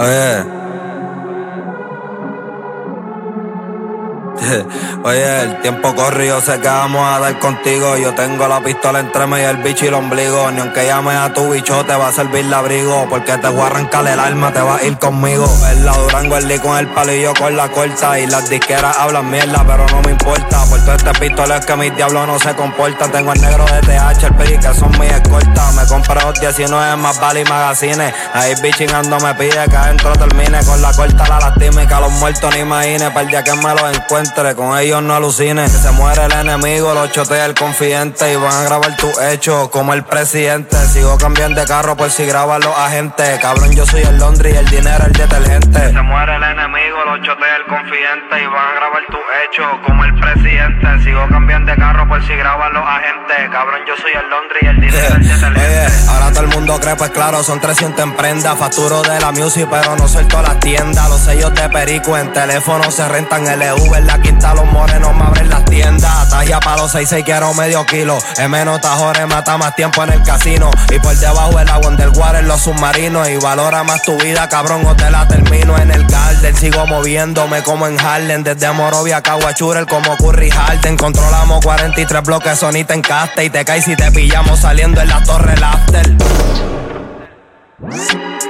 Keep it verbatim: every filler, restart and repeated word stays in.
Oye, oye, el tiempo corre y yo sé que vamos a dar contigo. Yo tengo la pistola entre medio el bicho y el ombligo. Ni aunque llames a tu bicho te va a servir de abrigo, porque te voy a arrancar el alma, te vas a ir conmigo. En la Durango, el Lee con el palo y yo con la corta. Y las disqueras hablan mierda, pero no me importa. Por todo este pistola es que mis diablos no se comportan. Tengo el negro de T H, el P que son mis escoltas. Me compré dos diecinueve más vale y magazines. Ahí bichingando me pide que adentro termine. Con la corta la lastime, que a los muertos ni imagine. Para el día que me los encuentre, con ellos no alucines. Que se muere el enemigo, lo chotea el confidente. Y van a grabar tus hechos como el presidente. Sigo cambiando de carro por si graban los agentes. Cabrón, yo soy el Londres y el dinero el detergente. Que se muere el enemigo, lo chotea el confidente. Y van a grabar tus hechos como el presidente. Sigo cambiando de carro por si graban los agentes. Cabrón, yo soy el Londres y el dinero el detergente. Oye, ahora todo el mundo cree, pues claro, son trescientos en prenda. Facturo de la music, pero no suelto las tiendas. Los sellos de perico en teléfono se rentan. L V en la quinta, los morenos me abren las tiendas. Tagia pa' los seis seis, quiero medio kilo. M no tajores, mata más tiempo en el casino. Y por debajo el agua underwater, los submarinos. Y valora más tu vida, cabrón, o te la termino. En el garden sigo moviéndome como en Harlem. Desde Morovia a Caguachurel como Curry Harden. Controlamos cuarenta y tres bloques, sonita en caste. Y te caes si te pillamos saliendo en la torre el after.